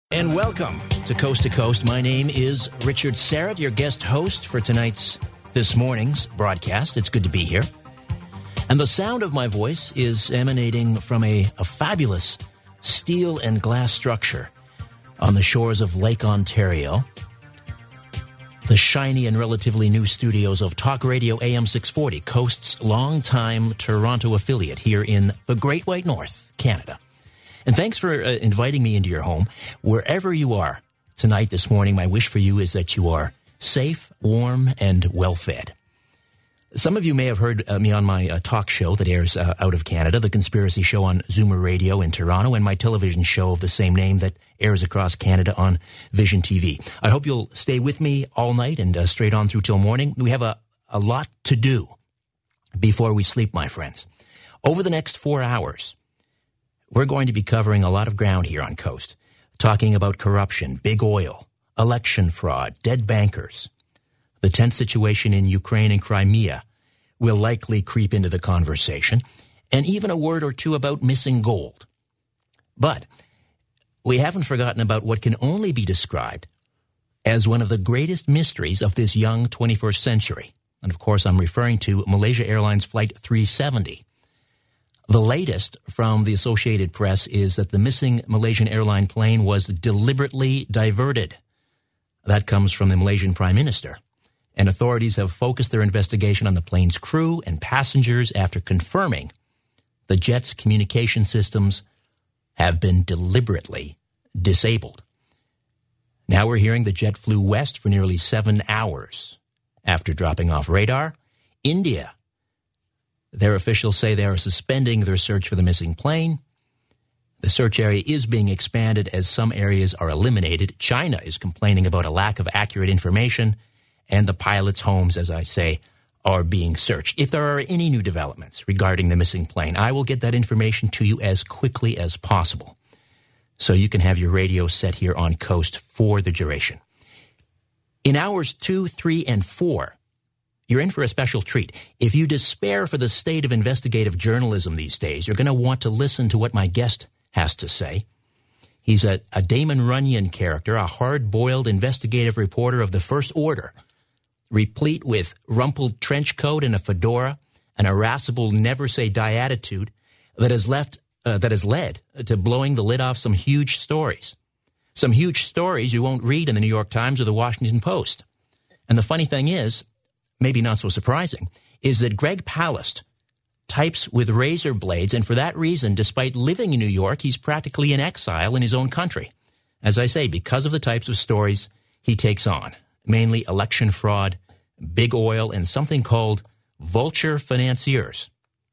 And welcome to Coast. My name is Richard Syrett, your guest host for this morning's broadcast. It's good to be here. And the sound of my voice is emanating from a fabulous steel and glass structure on the shores of Lake Ontario, the shiny and relatively new studios of Talk Radio AM 640, Coast's longtime Toronto affiliate here in the Great White North, Canada. And thanks for inviting me into your home. Wherever you are tonight, this morning, my wish for you is that you are safe, warm, and well-fed. Some of you may have heard me on my talk show that airs out of Canada, The Conspiracy Show on Zoomer Radio in Toronto, and my television show of the same name that airs across Canada on Vision TV. I hope you'll stay with me all night and straight on through till morning. We have a lot to do before we sleep, my friends. Over the next 4 hours, we're going to be covering a lot of ground here on Coast, talking about corruption, big oil, election fraud, dead bankers. The tense situation in Ukraine and Crimea will likely creep into the conversation, and even a word or two about missing gold. But we haven't forgotten about what can only be described as one of the greatest mysteries of this young 21st century. And of course, I'm referring to Malaysia Airlines Flight 370. The latest from the Associated Press is that the missing Malaysian airline plane was deliberately diverted. That comes from the Malaysian Prime Minister. And authorities have focused their investigation on the plane's crew and passengers after confirming the jet's communication systems have been deliberately disabled. Now we're hearing the jet flew west for nearly 7 hours after dropping off radar. India, their officials say they are suspending their search for the missing plane. The search area is being expanded as some areas are eliminated. China is complaining about a lack of accurate information, and the pilots' homes, as I say, are being searched. If there are any new developments regarding the missing plane, I will get that information to you as quickly as possible, so you can have your radio set here on Coast for the duration. In hours 2, 3, and 4, you're in for a special treat. If you despair for the state of investigative journalism these days, you're going to want to listen to what my guest has to say. He's a Damon Runyon character, a hard-boiled investigative reporter of the First Order, replete with rumpled trench coat and a fedora, an irascible never-say-die attitude that has led to blowing the lid off some huge stories. Some huge stories you won't read in the New York Times or the Washington Post. And the funny thing is, maybe not so surprising, is that Greg Palast types with razor blades, and for that reason, despite living in New York, he's practically in exile in his own country. As I say, because of the types of stories he takes on, mainly election fraud, big oil, and something called vulture financiers.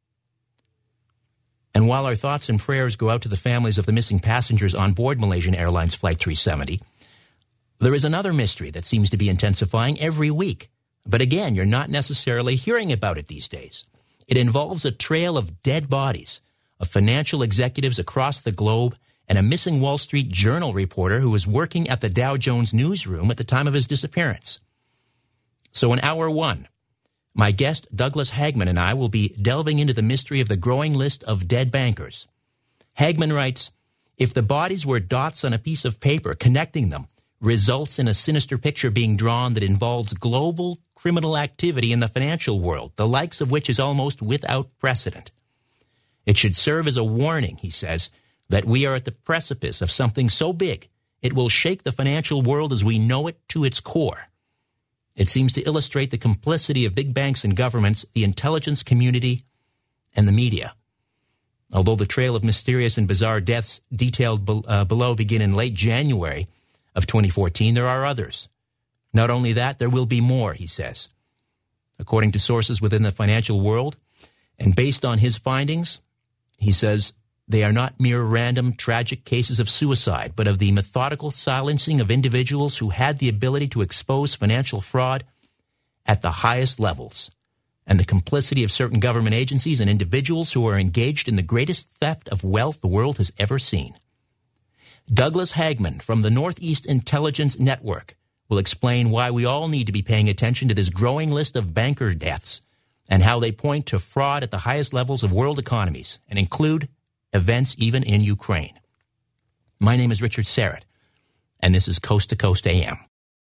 And while our thoughts and prayers go out to the families of the missing passengers on board Malaysian Airlines Flight 370, there is another mystery that seems to be intensifying every week. But again, you're not necessarily hearing about it these days. It involves a trail of dead bodies of financial executives across the globe and a missing Wall Street Journal reporter who was working at the Dow Jones newsroom at the time of his disappearance. So in hour 1, my guest Douglas Hagman and I will be delving into the mystery of the growing list of dead bankers. Hagman writes, if the bodies were dots on a piece of paper, connecting them results in a sinister picture being drawn that involves global criminal activity in the financial world, the likes of which is almost without precedent. It should serve as a warning, he says, that we are at the precipice of something so big it will shake the financial world as we know it to its core. It seems to illustrate the complicity of big banks and governments, the intelligence community, and the media. Although the trail of mysterious and bizarre deaths detailed below begin in late January of 2014, there are others. Not only that, there will be more, he says. According to sources within the financial world, and based on his findings, he says they are not mere random tragic cases of suicide, but of the methodical silencing of individuals who had the ability to expose financial fraud at the highest levels, and the complicity of certain government agencies and individuals who are engaged in the greatest theft of wealth the world has ever seen. Douglas Hagman from the Northeast Intelligence Network will explain why we all need to be paying attention to this growing list of banker deaths and how they point to fraud at the highest levels of world economies and include events even in Ukraine. My name is Richard Syrett. and this is Coast to Coast AM.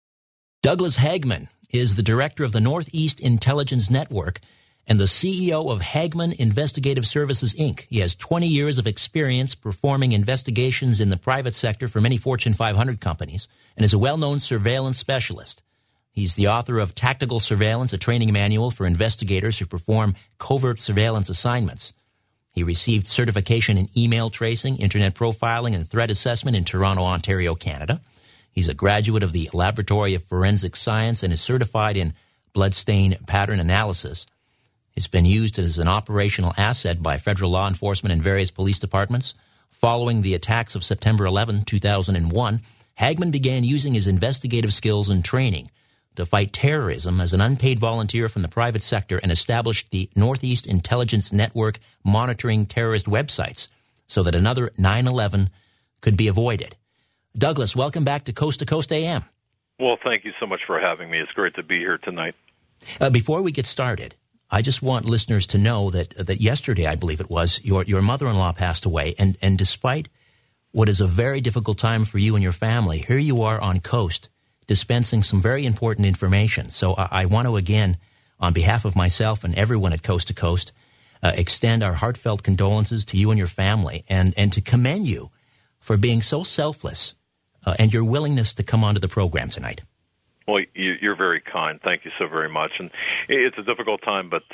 Douglas Hagman is the director of the Northeast Intelligence Network and the CEO of Hagman Investigative Services, Inc. He has 20 years of experience performing investigations in the private sector for many Fortune 500 companies and is a well-known surveillance specialist. He's the author of Tactical Surveillance, a training manual for investigators who perform covert surveillance assignments. He received certification in email tracing, internet profiling, and threat assessment in Toronto, Ontario, Canada. He's a graduate of the Laboratory of Forensic Science and is certified in bloodstain pattern analysis. It's been used as an operational asset by federal law enforcement and various police departments. Following the attacks of September 11, 2001, Hagman began using his investigative skills and training to fight terrorism as an unpaid volunteer from the private sector and established the Northeast Intelligence Network monitoring terrorist websites so that another 9/11 could be avoided. Douglas, welcome back to Coast AM. Well, thank you so much for having me. It's great to be here tonight. Before we get started, I just want listeners to know that yesterday, I believe it was, your mother-in-law passed away, and despite what is a very difficult time for you and your family, here you are on Coast dispensing some very important information. So I want to, again, on behalf of myself and everyone at Coast to Coast, extend our heartfelt condolences to you and your family and to commend you for being so selfless and your willingness to come onto the program tonight. Well, you're very kind. Thank you so very much. And it's a difficult time, but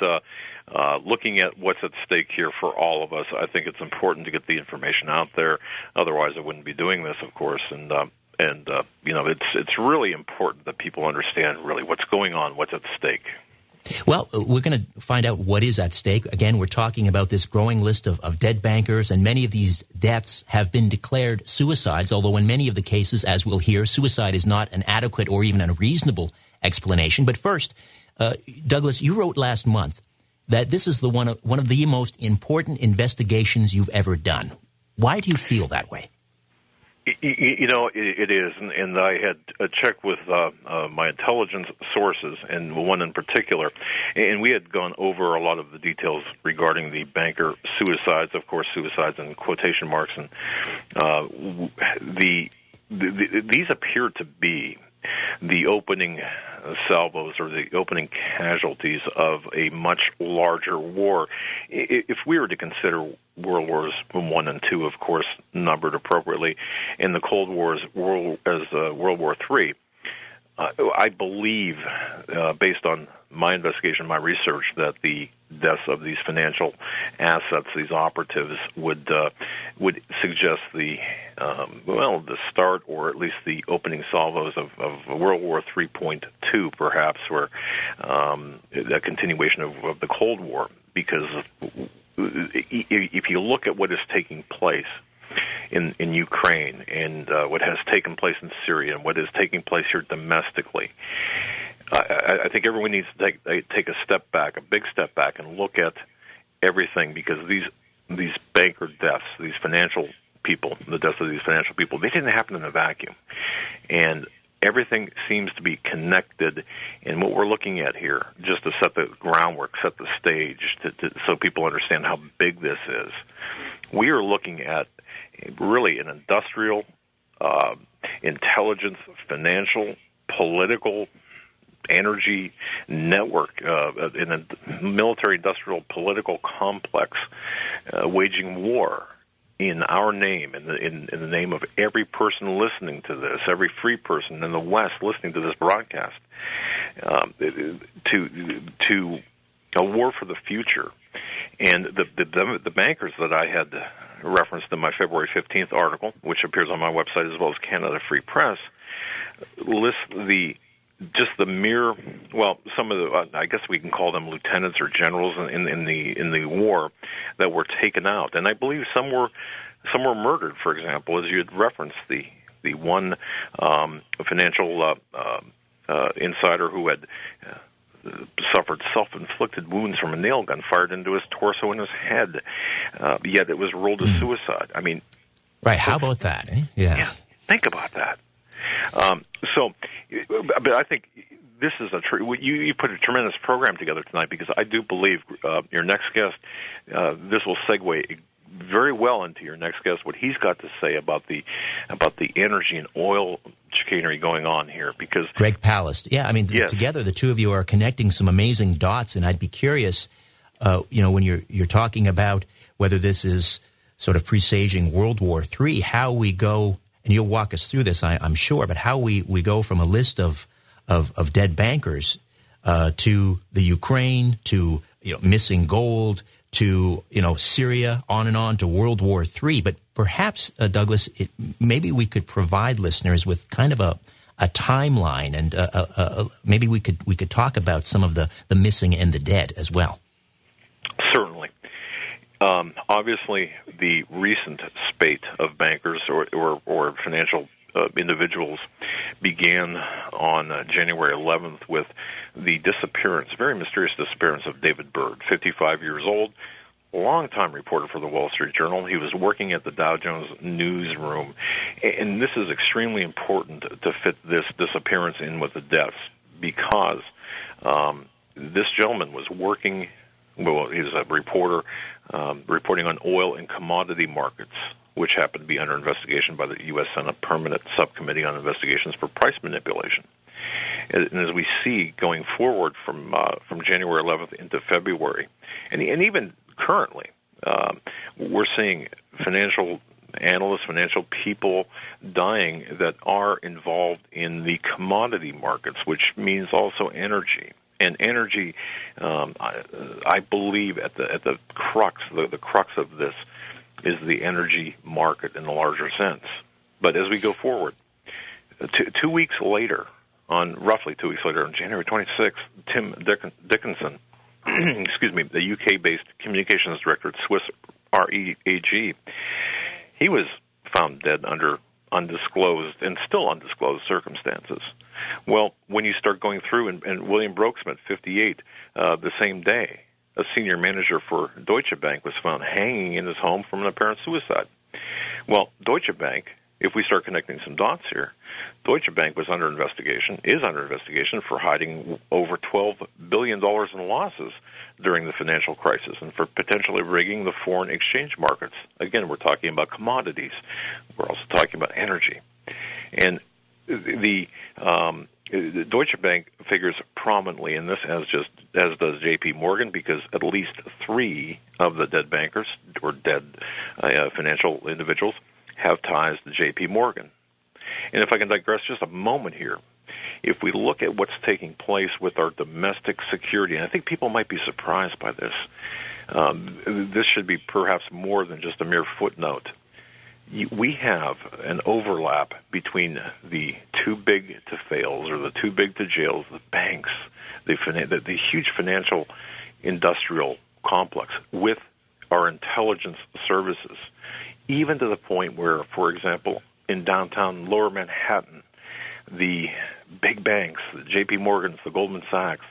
looking at what's at stake here for all of us, I think it's important to get the information out there. Otherwise, I wouldn't be doing this, of course. And you know, it's really important that people understand really what's going on, what's at stake. Well, we're going to find out what is at stake. Again, we're talking about this growing list of dead bankers, and many of these deaths have been declared suicides, although in many of the cases, as we'll hear, suicide is not an adequate or even a reasonable explanation. But first, Douglas, you wrote last month that this is one of the most important investigations you've ever done. Why do you feel that way? You know, it is, and I had checked with my intelligence sources, and one in particular, and we had gone over a lot of the details regarding the banker suicides, of course, suicides in quotation marks, and these appear to be the opening salvos or the opening casualties of a much larger war. If we were to consider World Wars I and II, of course, numbered appropriately, and the Cold War as World War III, I believe, based on my investigation, my research, that the deaths of these financial assets, these operatives, would suggest the start, or at least the opening salvos of World War 3.2, perhaps, or a continuation of the Cold War. Because if you look at what is taking place in Ukraine and what has taken place in Syria and what is taking place here domestically, I think everyone needs to take a step back, a big step back, and look at everything, because these banker deaths, these financial people, the deaths of these financial people, they didn't happen in a vacuum. And everything seems to be connected. And what we're looking at here, just to set the groundwork, set the stage, so people understand how big this is, we are looking at really an industrial, intelligence, financial, political, energy network in a military-industrial political complex waging war in our name, in the name of every person listening to this, every free person in the West listening to this broadcast, to a war for the future. And the bankers that I had referenced in my February 15th article, which appears on my website as well as Canada Free Press, list the mere, well, some of the, I guess we can call them lieutenants or generals in the war that were taken out, and I believe some were murdered. For example, as you had referenced, the one financial insider who had suffered self-inflicted wounds from a nail gun fired into his torso and his head, yet it was ruled as suicide. I mean, right? How about that? Eh? Yeah, think about that. But I think this is you put a tremendous program together tonight, because I do believe your next guest, this will segue very well into your next guest what he's got to say about the energy and oil chicanery going on here. Because Greg Palast, yeah, I mean, yes. Together the two of you are connecting some amazing dots, and I'd be curious, when you're talking about whether this is sort of presaging World War III, how we go, and you'll walk us through this, I'm sure, but how we go from a list of dead bankers to the Ukraine, to missing gold, to Syria, on and on to World War III. But perhaps, Douglas, maybe we could provide listeners with kind of a timeline, and maybe we could talk about some of the missing and the dead as well. Certainly. Obviously, the recent spate of bankers or financial individuals began on January 11th with the disappearance, very mysterious disappearance of David Byrd, 55 years old, longtime reporter for the Wall Street Journal. He was working at the Dow Jones newsroom, and this is extremely important to fit this disappearance in with the deaths, because this gentleman was working, well, he was a reporter reporting on oil and commodity markets, which happened to be under investigation by the U.S. Senate Permanent Subcommittee on Investigations for Price Manipulation. And as we see going forward from January 11th into February, and even currently, we're seeing financial analysts, financial people dying that are involved in the commodity markets, which means also energy. And energy, I believe, at the crux, the crux of this is the energy market in the larger sense. But as we go forward, 2 weeks later, roughly 2 weeks later, on January 26th, Tim Dickinson, excuse me, the UK-based communications director at Swiss REAG, he was found dead under undisclosed and still undisclosed circumstances. Well, when you start going through, and William Brokesmith, 58, the same day, a senior manager for Deutsche Bank was found hanging in his home from an apparent suicide. Well, Deutsche Bank, if we start connecting some dots here, Deutsche Bank is under investigation for hiding over $12 billion in losses during the financial crisis and for potentially rigging the foreign exchange markets. Again, we're talking about commodities. We're also talking about energy. And the Deutsche Bank figures prominently in this, as does J.P. Morgan, because at least 3 of the dead bankers or dead financial individuals have ties to J.P. Morgan. And if I can digress just a moment here, if we look at what's taking place with our domestic security, and I think people might be surprised by this, this should be perhaps more than just a mere footnote. We have an overlap between the too big to fails or the too big to jails, the banks, the huge financial industrial complex, with our intelligence services, even to the point where, for example, in downtown Lower Manhattan, the big banks, the J.P. Morgans, the Goldman Sachs,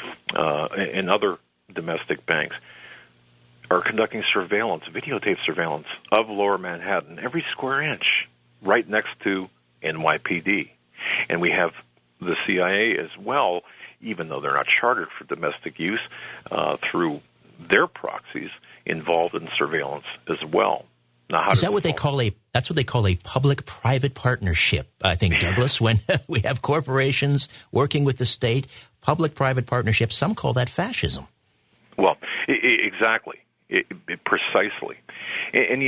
and other domestic banks are conducting surveillance, videotape surveillance of Lower Manhattan, every square inch, right next to NYPD. And we have the CIA as well, even though they're not chartered for domestic use, through their proxies, involved in surveillance as well. Now, is that what they call that's what they call a public-private partnership, I think, Douglas, when we have corporations working with the state, public-private partnership, some call that fascism. Well, exactly. Precisely. And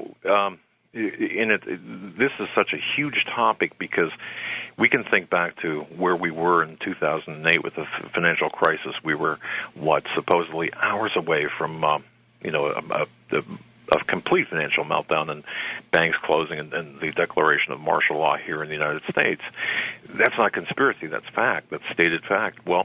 this is such a huge topic because we can think back to where we were in 2008 with the financial crisis. We were, supposedly hours away from, a complete financial meltdown and banks closing and the declaration of martial law here in the United States. That's not conspiracy. That's fact. That's stated fact. Well,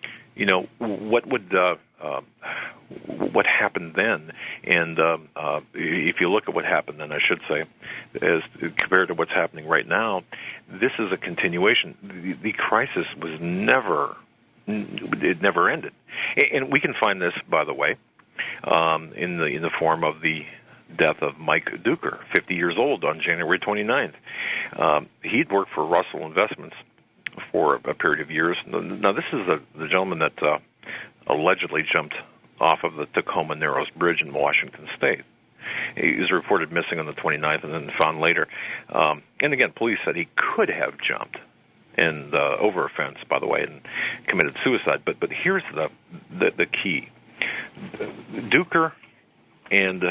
what happened then, and if you look at what happened then, I should say, as compared to what's happening right now, this is a continuation. The crisis was never ended, and we can find this, by the way, in the form of the death of Mike Duker, 50 years old, on January 29th. He'd worked for Russell Investments for a period of years. Now, this is the gentleman that allegedly jumped off of the Tacoma Narrows Bridge in Washington State. He was reported missing on the 29th and then found later. And again, police said he could have jumped and over a fence, by the way, and committed suicide. But here's the key: Duker and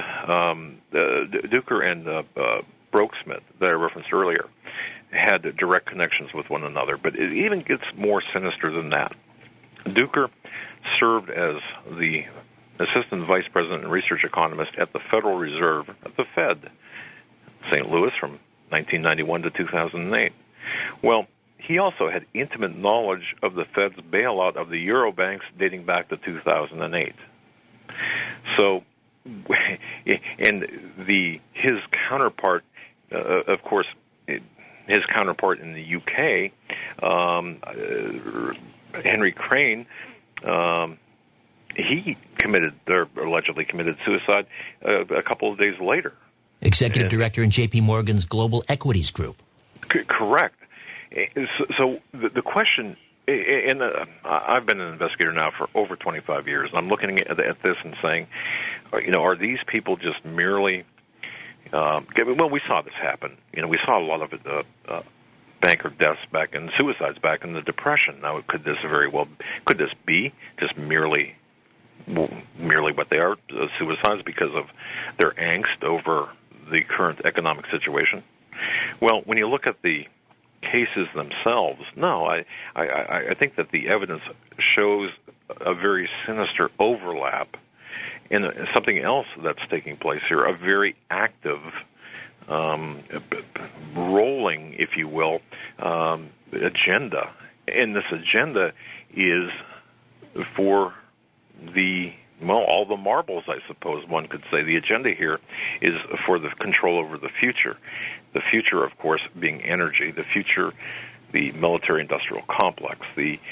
Brokesmith that I referenced earlier had direct connections with one another. But it even gets more sinister than that. Duker served as the assistant vice president and research economist at the Federal Reserve at the Fed, St. Louis, from 1991 to 2008. Well, he also had intimate knowledge of the Fed's bailout of the Euro banks dating back to 2008. So, and his counterpart, of course, his counterpart in the UK, Henry Crane, he allegedly committed suicide a couple of days later. Executive director in J.P. Morgan's Global Equities Group. Correct. So the question, and I've been an investigator now for over 25 years, and I'm looking at this and saying, are these people just merely, well, we saw this happen. We saw a lot of it, banker deaths back and suicides back in the Depression. Now, could this be just merely what they are, suicides because of their angst over the current economic situation? Well, when you look at the cases themselves, no, I think that the evidence shows a very sinister overlap in something else that's taking place here, a very active rolling, if you will, agenda. And this agenda is for all the marbles, I suppose one could say. The agenda here is for the control over the future. The future, of course, being energy. The future, the military-industrial complex. We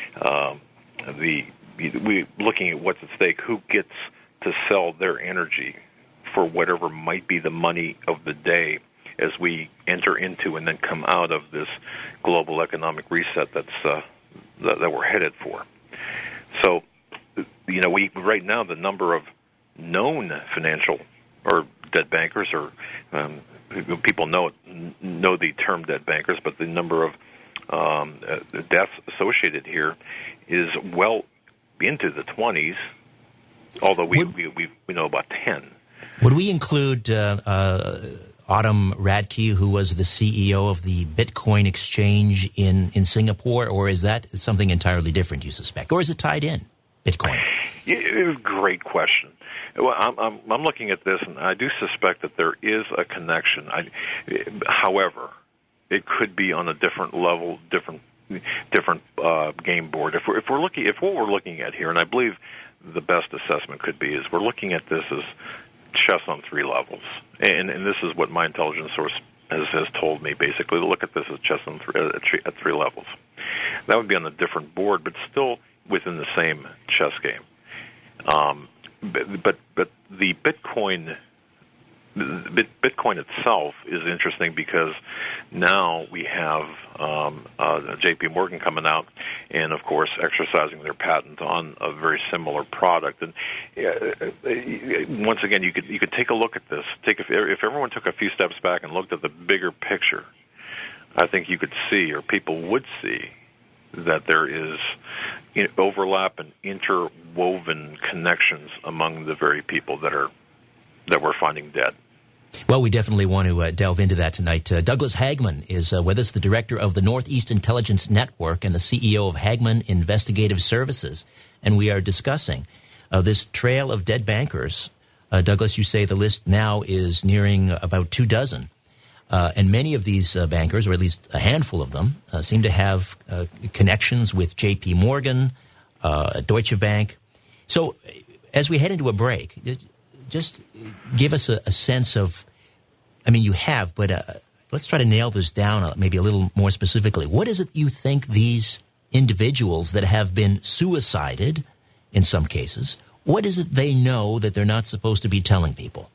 looking at what's at stake. Who gets to sell their energy for whatever might be the money of the day as we enter into and then come out of this global economic reset that we're headed for. So, we right now, the number of known financial or dead bankers, or people know the term dead bankers, but the number of deaths associated here is well into the 20s, although we know about 10. Would we include Autumn Radke, who was the CEO of the Bitcoin exchange in Singapore, or is that something entirely different, you suspect? Or is it tied in, Bitcoin? Great question. Well, I'm looking at this, and I do suspect that there is a connection. However, it could be on a different level, different game board. If what we're looking at here, and I believe the best assessment could be, is we're looking at this as chess on three levels, and this is what my intelligence source has told me, basically, to look at this as chess at three levels. That would be on a different board, but still within the same chess game. But the Bitcoin itself is interesting because now we have J.P. Morgan coming out and, of course, exercising their patent on a very similar product. And once again, you could take a look at this. If everyone took a few steps back and looked at the bigger picture, I think you could see, or people would see, that there is overlap and interwoven connections among the very people that we're finding dead. Well, we definitely want to delve into that tonight. Douglas Hagmann is with us, the director of the Northeast Intelligence Network and the CEO of Hagmann Investigative Services. And we are discussing this trail of dead bankers. Douglas, you say the list now is nearing about 24. And many of these bankers, or at least a handful of them, seem to have connections with J.P. Morgan, Deutsche Bank. So as we head into a break, just give us a sense of, you have, but let's try to nail this down maybe a little more specifically. What is it you think these individuals that have been suicided, in some cases, what is it they know that they're not supposed to be telling people?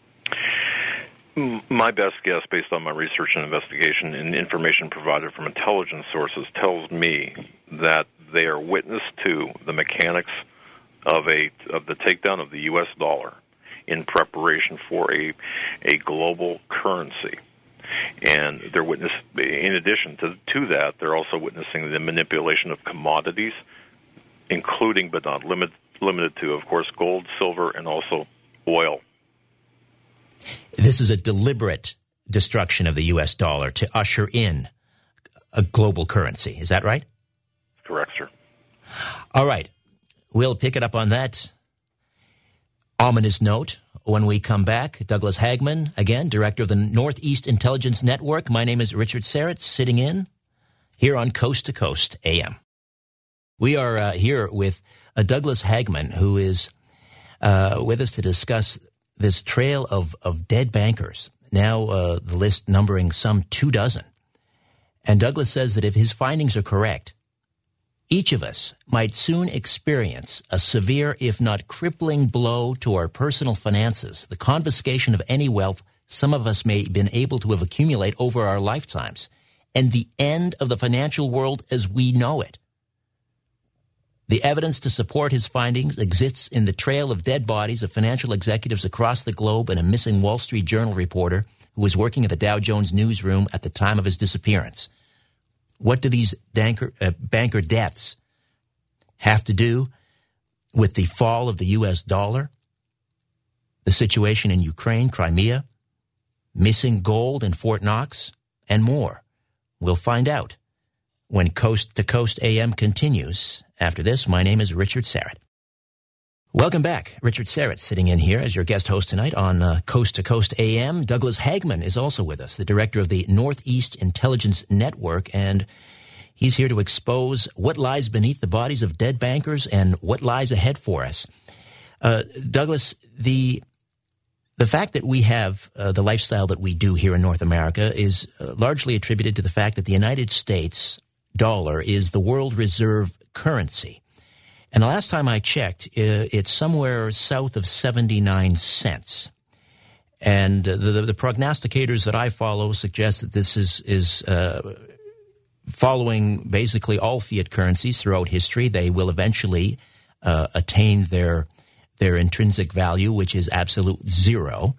My best guess, based on my research and investigation and information provided from intelligence sources, tells me that they are witness to the mechanics of the takedown of the U.S. dollar in preparation for a global currency. And they're in addition to that, they're also witnessing the manipulation of commodities, including but not limited to, of course, gold, silver, and also oil. This is a deliberate destruction of the U.S. dollar to usher in a global currency. Is that right? Correct, sir. All right. We'll pick it up on that ominous note when we come back. Douglas Hagmann, again, director of the Northeast Intelligence Network. My name is Richard Syrett, sitting in here on Coast to Coast AM. We are here with Douglas Hagmann, who is with us to discuss this trail of dead bankers, now the list numbering some 24. And Douglas says that if his findings are correct, each of us might soon experience a severe, if not crippling, blow to our personal finances, the confiscation of any wealth some of us may have been able to have accumulate over our lifetimes, and the end of the financial world as we know it. The evidence to support his findings exists in the trail of dead bodies of financial executives across the globe and a missing Wall Street Journal reporter who was working at the Dow Jones newsroom at the time of his disappearance. What do these banker deaths have to do with the fall of the U.S. dollar, the situation in Ukraine, Crimea, missing gold in Fort Knox, and more? We'll find out when Coast to Coast AM continues. After this, my name is Richard Syrett. Welcome back. Richard Syrett sitting in here as your guest host tonight on Coast to Coast AM. Douglas Hagmann is also with us, the director of the Northeast Intelligence Network, and he's here to expose what lies beneath the bodies of dead bankers and what lies ahead for us. Douglas, the fact that we have the lifestyle that we do here in North America is largely attributed to the fact that the United States dollar is the world reserve currency. And the last time I checked, it's somewhere south of 79 cents. And the prognosticators that I follow suggest that this is following basically all fiat currencies throughout history. They will eventually attain their intrinsic value, which is absolute zero.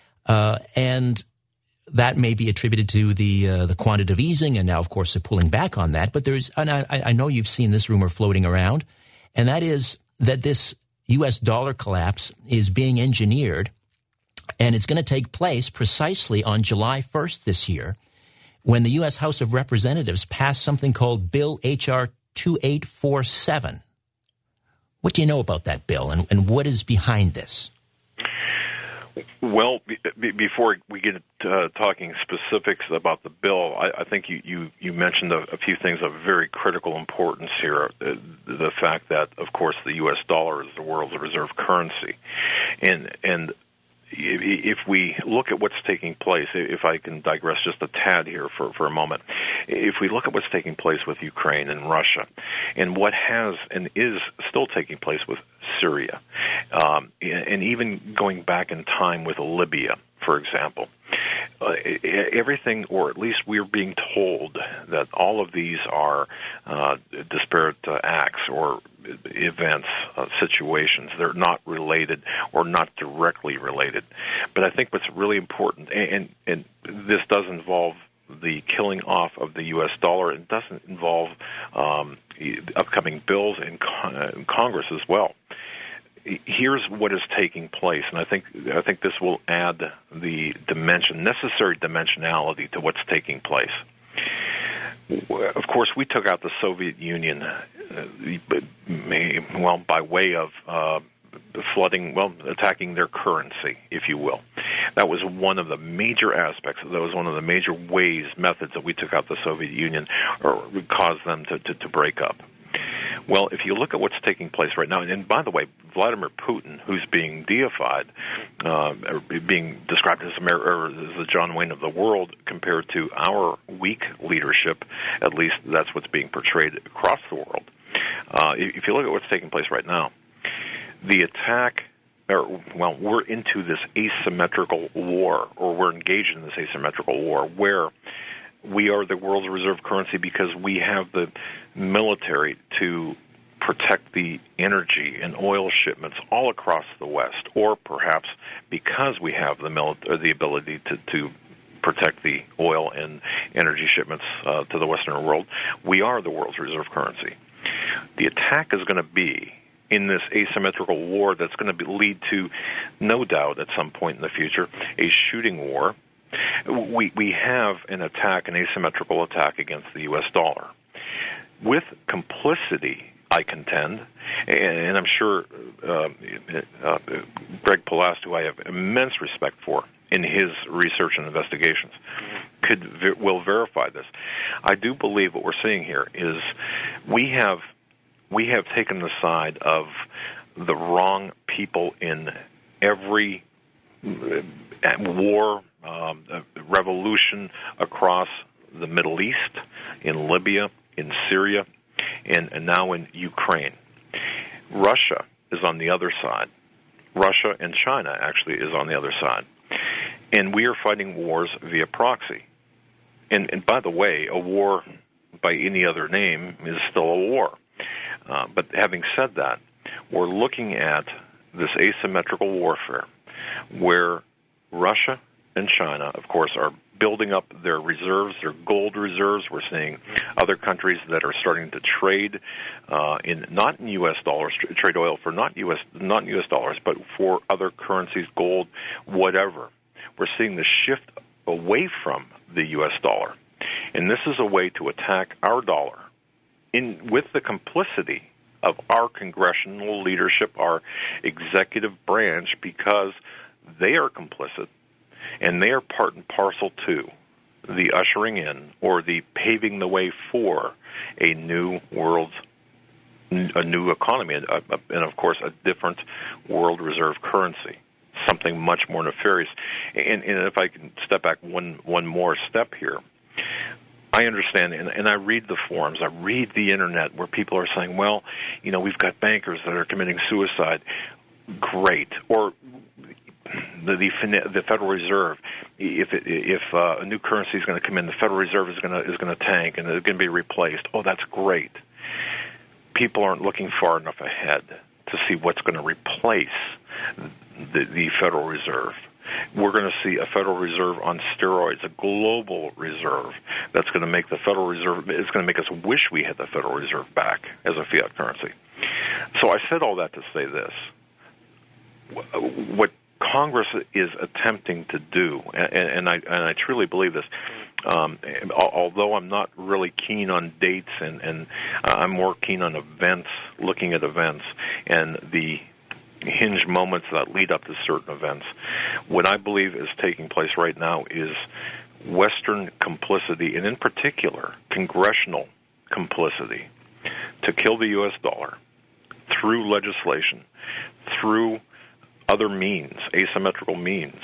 And that may be attributed to the quantitative easing, and now, of course, they're pulling back on that. But I know you've seen this rumor floating around, and that is that this U.S. dollar collapse is being engineered, and it's going to take place precisely on July 1st this year, when the U.S. House of Representatives passed something called Bill H.R. 2847. What do you know about that bill, and what is behind this? Well, before we get talking specifics about the bill, I think you mentioned a few things of very critical importance here. The fact that, of course, the U.S. dollar is the world's reserve currency. And if we look at what's taking place, if I can digress just a tad here for a moment, if we look at what's taking place with Ukraine and Russia, and what has and is still taking place with Syria, and even going back in time with Libya, for example, everything, or at least we're being told that all of these are disparate acts or events, situations. They're not related or not directly related. But I think what's really important, and this does involve the killing off of the U.S. dollar. It doesn't involve upcoming bills in Congress as well. Here's what is taking place, and I think this will add the necessary dimensionality to what's taking place. Of course, we took out the Soviet Union, by way of attacking their currency, if you will. That was one of the major aspects. That was one of the major methods that we took out the Soviet Union, or caused them to break up. Well, if you look at what's taking place right now, and by the way, Vladimir Putin, who's being deified, or being described as the John Wayne of the world compared to our weak leadership, at least that's what's being portrayed across the world. If you look at what's taking place right now, the attack, we're into this asymmetrical war, or we're engaged in this asymmetrical war, where we are the world's reserve currency because we have the military to protect the energy and oil shipments all across the West, or perhaps because we have the ability to protect the oil and energy shipments to the Western world, we are the world's reserve currency. The attack is going to be in this asymmetrical war that's going to lead to, no doubt, at some point in the future, a shooting war. We have an asymmetrical attack against the U.S. dollar. With complicity, I contend, and I'm sure Greg Palast, who I have immense respect for in his research and investigations, will verify this. I do believe what we're seeing here is we have taken the side of the wrong people in every war, revolution across the Middle East, in Libya, in Syria, and now in Ukraine. Russia is on the other side. Russia and China actually is on the other side. And we are fighting wars via proxy. And by the way, a war by any other name is still a war. But having said that, we're looking at this asymmetrical warfare where Russia and China, of course, are building up their reserves, their gold reserves. We're seeing other countries that are starting to trade not in U.S. dollars, trade oil for not U.S. dollars, but for other currencies, gold, whatever. We're seeing the shift away from the U.S. dollar. And this is a way to attack our dollar with the complicity of our congressional leadership, our executive branch, because they are complicit and they are part and parcel to the ushering in or the paving the way for a new a new economy, and of course a different world reserve currency, something much more nefarious. And if I can step back one more step here, I understand, and I read the forums, I read the internet where people are saying, well, we've got bankers that are committing suicide. Great. Or the Federal Reserve, if a new currency is going to come in, the Federal Reserve is going to tank and it's going to be replaced. Oh, that's great. People aren't looking far enough ahead to see what's going to replace the Federal Reserve. We're going to see a Federal Reserve on steroids, a global reserve that's going to make the Federal Reserve, it's going to make us wish we had the Federal Reserve back as a fiat currency. So I said all that to say this. What Congress is attempting to do, and I truly believe this, although I'm not really keen on dates, and I'm more keen on events, looking at events, and the hinge moments that lead up to certain events. What I believe is taking place right now is Western complicity, and in particular, congressional complicity, to kill the U.S. dollar through legislation, through other means, asymmetrical means.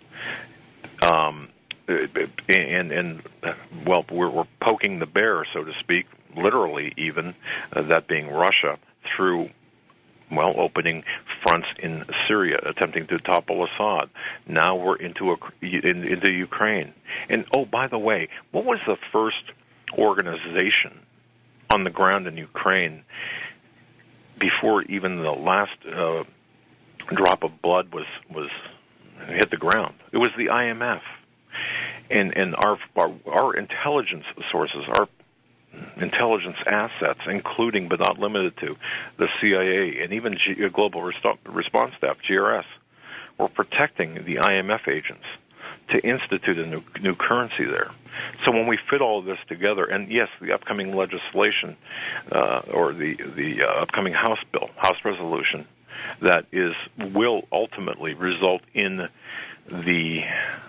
We're poking the bear, so to speak, literally even, that being Russia, through opening fronts in Syria, attempting to topple Assad. Now we're into Ukraine. And, oh, by the way, what was the first organization on the ground in Ukraine before even the last drop of blood was hit the ground? It was the IMF. And our intelligence sources, our intelligence assets, including but not limited to the CIA and even Global Response Staff, GRS, were protecting the IMF agents to institute a new currency there. So when we fit all of this together, and yes, the upcoming legislation or the upcoming House resolution that will ultimately result in the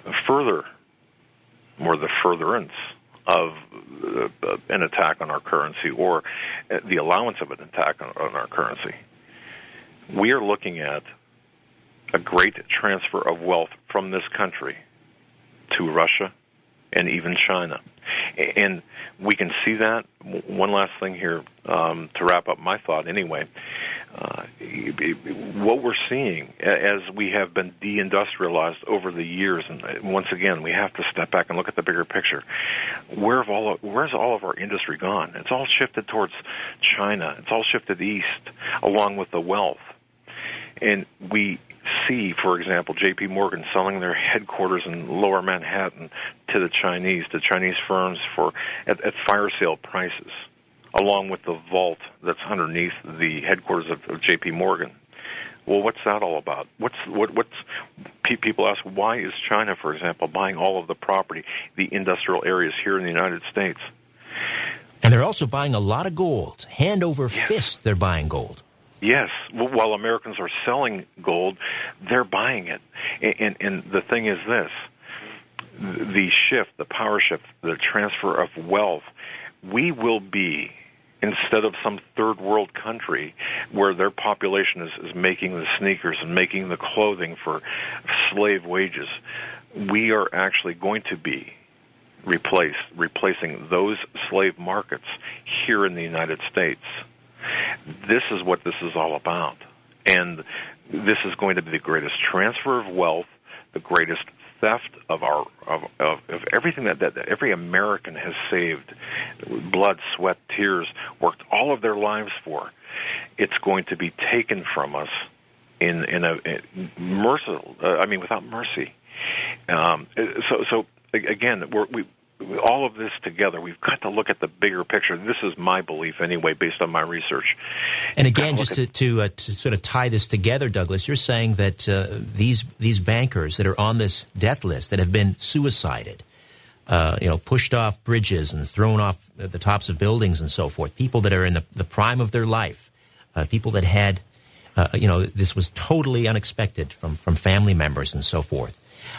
furtherance of an attack on our currency, or the allowance of an attack on our currency. We are looking at a great transfer of wealth from this country to Russia and even China. And we can see that. One last thing here to wrap up my thought anyway. what we're seeing as we have been deindustrialized over the years, and once again, we have to step back and look at the bigger picture. Where's all of our industry gone? It's all shifted towards China. It's all shifted east, along with the wealth. And we see, for example, J.P. Morgan selling their headquarters in Lower Manhattan to the Chinese firms at fire sale prices, along with the vault that's underneath the headquarters of J.P. Morgan. Well, what's that all about? People ask, why is China, for example, buying all of the property, the industrial areas here in the United States? And they're also buying a lot of gold. Hand over fist, they're buying gold. Yes. While Americans are selling gold, they're buying it. And the thing is this, the shift, the power shift, the transfer of wealth, we will be, instead of some third world country where their population is making the sneakers and making the clothing for slave wages, we are actually going to be replacing those slave markets here in the United States. This is what this is all about. And this is going to be the greatest transfer of wealth, the greatest theft of everything that every American has saved, blood, sweat, tears, worked all of their lives for. It's going to be taken from us without mercy. So again, all of this together, we've got to look at the bigger picture. This is my belief anyway, based on my research. And again, just to sort of tie this together, Douglas, you're saying that these bankers that are on this death list that have been suicided, pushed off bridges and thrown off the tops of buildings and so forth, people that are in the prime of their life, people that had, this was totally unexpected from family members and so forth.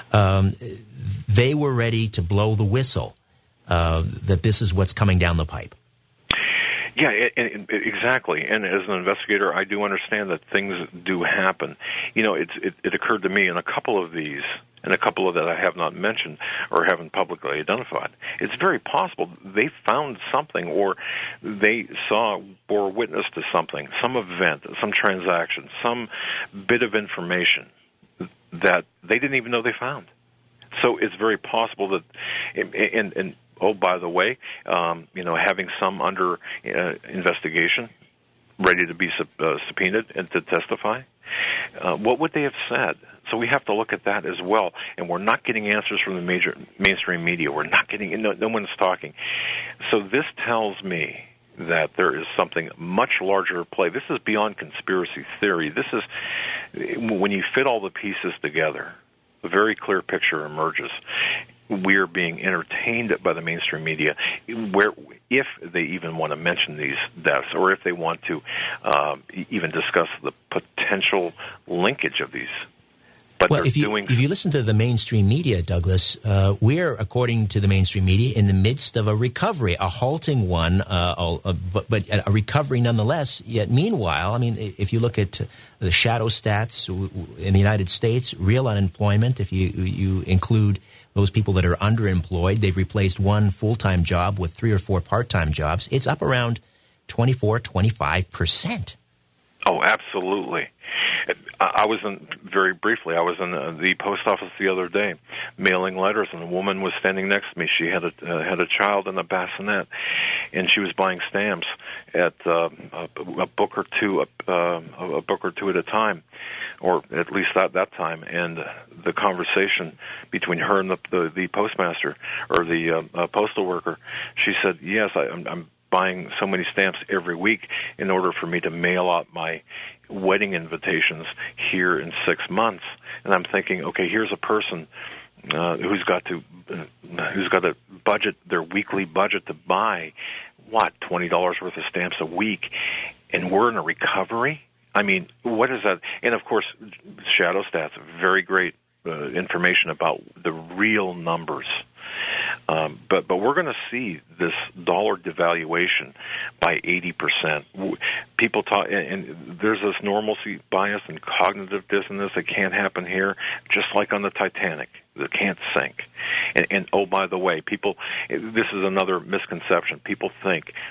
They were ready to blow the whistle that this is what's coming down the pipe. Yeah, exactly. And as an investigator, I do understand that things do happen. It occurred to me in a couple of these, and a couple of that I have not mentioned or haven't publicly identified, it's very possible they found something, or they saw or witnessed to something, some event, some transaction, some bit of information that they didn't even know they found. So it's very possible that, and oh, by the way, having some under investigation, ready to be subpoenaed and to testify, what would they have said? So we have to look at that as well. And we're not getting answers from the mainstream media. We're not getting, no one's talking. So this tells me that there is something much larger at play. This is beyond conspiracy theory. This is, when you fit all the pieces together, a very clear picture emerges. We're being entertained by the mainstream media, if they even want to mention these deaths, or if they want to even discuss the potential linkage of these. But well, if you listen to the mainstream media, Douglas, we're, according to the mainstream media, in the midst of a recovery, a halting one, but a recovery nonetheless. Yet, meanwhile, I mean, if you look at the shadow stats in the United States, real unemployment, if you include those people that are underemployed, they've replaced one full-time job with 3 or 4 part-time jobs. It's up around 24-25%. Oh, absolutely. I was in the post office the other day, mailing letters, and a woman was standing next to me. She had a child in a bassinet, and she was buying stamps at a book or two at a time, or at least that time. And the conversation between her and the postmaster or the postal worker, she said, "Yes, I'm buying so many stamps every week in order for me to mail out my wedding invitations here in 6 months." And I'm thinking, okay, here's a person who's got to budget their weekly budget to buy $20 worth of stamps a week, and we're in a recovery. I mean, what is that? And of course, shadow stats, very great information about the real numbers. But we're going to see this dollar devaluation by 80%. People talk, and there's this normalcy bias and cognitive dissonance that can't happen here, just like on the Titanic. That can't sink. And oh, by the way, this is another misconception. People think,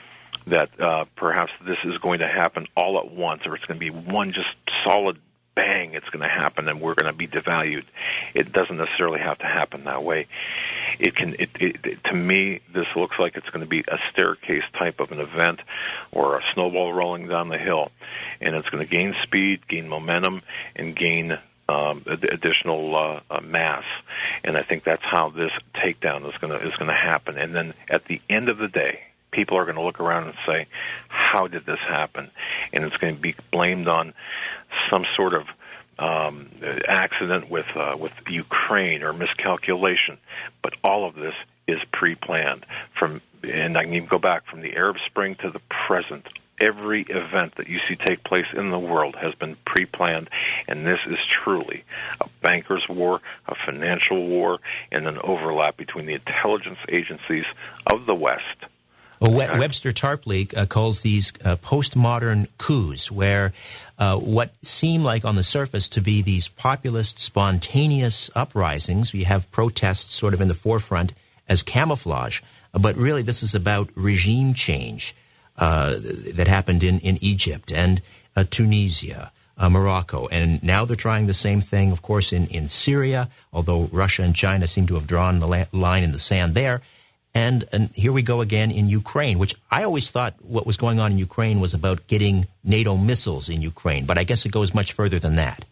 that perhaps this is going to happen all at once, or it's going to be one just solid bang, it's going to happen, and we're going to be devalued. It doesn't necessarily have to happen that way. It can. To me, this looks like it's going to be a staircase type of an event, or a snowball rolling down the hill, and it's going to gain speed, gain momentum, and gain additional mass. And I think that's how this takedown is going to happen. And then at the end of the day, people are going to look around and say, "How did this happen?" And it's going to be blamed on some sort of accident with Ukraine or miscalculation. But all of this is pre-planned. And I can even go back from the Arab Spring to the present. Every event that you see take place in the world has been pre-planned, and this is truly a banker's war, a financial war, and an overlap between the intelligence agencies of the West. Well, Webster Tarpley calls these postmodern coups, where what seem like on the surface to be these populist, spontaneous uprisings, we have protests sort of in the forefront as camouflage, but really this is about regime change that happened in Egypt and Tunisia, Morocco, and now they're trying the same thing, of course, in Syria, although Russia and China seem to have drawn the line in the sand there. And here we go again in Ukraine, which I always thought what was going on in Ukraine was about getting NATO missiles in Ukraine, but I guess it goes much further than that.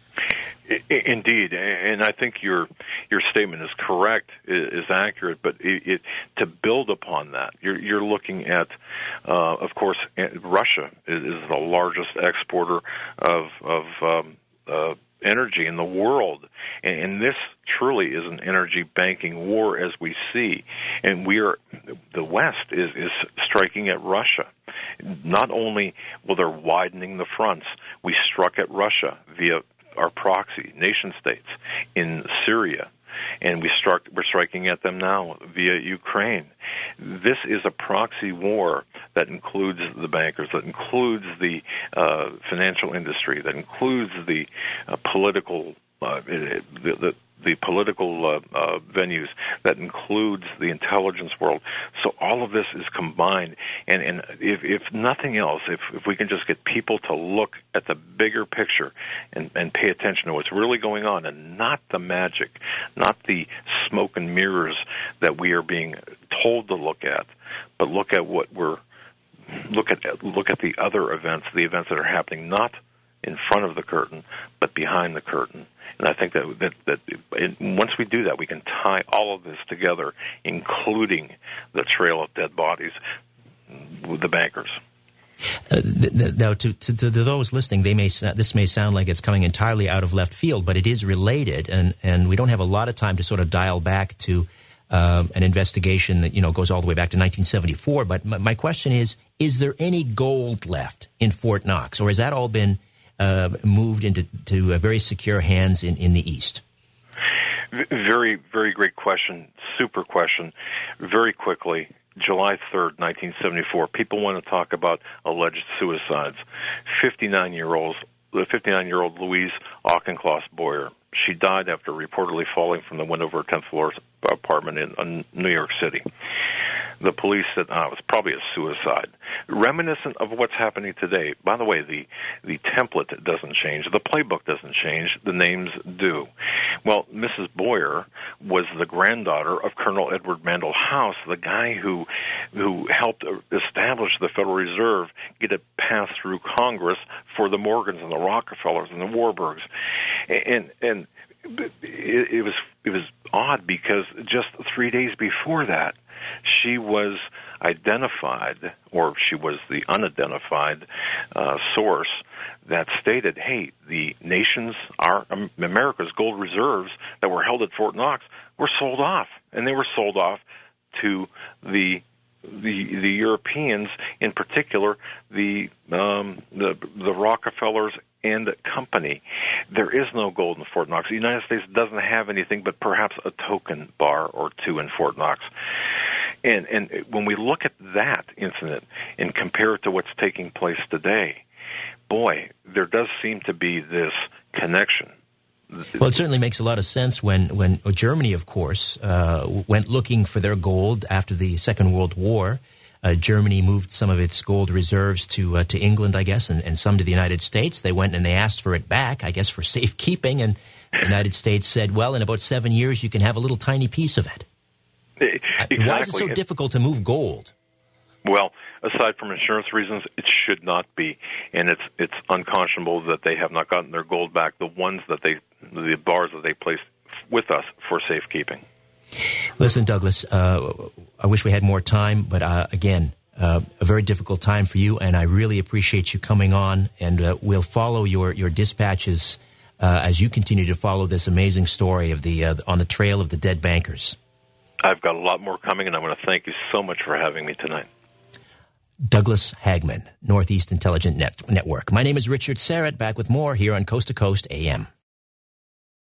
Indeed, and I think your statement is correct, is accurate. But to build upon that, you're looking at, of course, Russia is the largest exporter of energy in the world, and this truly is an energy banking war, as we see. And the West is striking at Russia. Not only they're widening the fronts, we struck at Russia via our proxy nation states in Syria, and we're striking at them now via Ukraine. This is a proxy war that includes the bankers, that includes the financial industry, that includes the political the political venues, that includes the intelligence world. So all of this is combined, and if nothing else, if we can just get people to look at the bigger picture and pay attention to what's really going on, and not the magic, not the smoke and mirrors that we are being told to look at, but look at look at the other events, the events that are happening not in front of the curtain, but behind the curtain. And I think that once we do that, we can tie all of this together, including the trail of dead bodies with the bankers. Now, to those listening, this may sound like it's coming entirely out of left field, but it is related, and we don't have a lot of time to sort of dial back to an investigation that goes all the way back to 1974. But my question is there any gold left in Fort Knox, or has that all been moved into very secure hands in the East? Very, very great question. Super question. Very quickly, July 3rd, 1974. People want to talk about alleged suicides. 59-year-old Louise Auchincloss Boyer. She died after reportedly falling from the window of her 10th floor apartment in New York City. The police said it was probably a suicide. Reminiscent of what's happening today. By the way, the template doesn't change. The playbook doesn't change. The names do. Well, Mrs. Boyer was the granddaughter of Colonel Edward Mandell House, the guy who helped establish the Federal Reserve, get it passed through Congress for the Morgans and the Rockefellers and the Warburgs. And it was odd because just 3 days before that, she was identified, or she was the unidentified source that stated, hey, the America's gold reserves that were held at Fort Knox were sold off, and they were sold off to the Europeans, in particular the Rockefellers and company. There is no gold in Fort Knox. The United States doesn't have anything but perhaps a token bar or two in Fort Knox. And when we look at that incident and compare it to what's taking place today, boy, there does seem to be this connection. Well, it certainly makes a lot of sense when Germany, of course, went looking for their gold after the Second World War. Germany moved some of its gold reserves to England, I guess, and some to the United States. They went and they asked for it back, I guess, for safekeeping, and the United States said, well, in about 7 years, you can have a little tiny piece of it. Exactly. Why is it so difficult to move gold? Well, aside from insurance reasons, it should not be, and it's unconscionable that they have not gotten their gold back. The bars that they placed with us for safekeeping. Listen, Douglas, I wish we had more time, but again, a very difficult time for you, and I really appreciate you coming on, and we'll follow your dispatches as you continue to follow this amazing story of on the trail of the dead bankers. I've got a lot more coming, and I want to thank you so much for having me tonight. Douglas Hagman, Northeast Intelligence Network. My name is Richard Syrett, back with more here on Coast to Coast AM.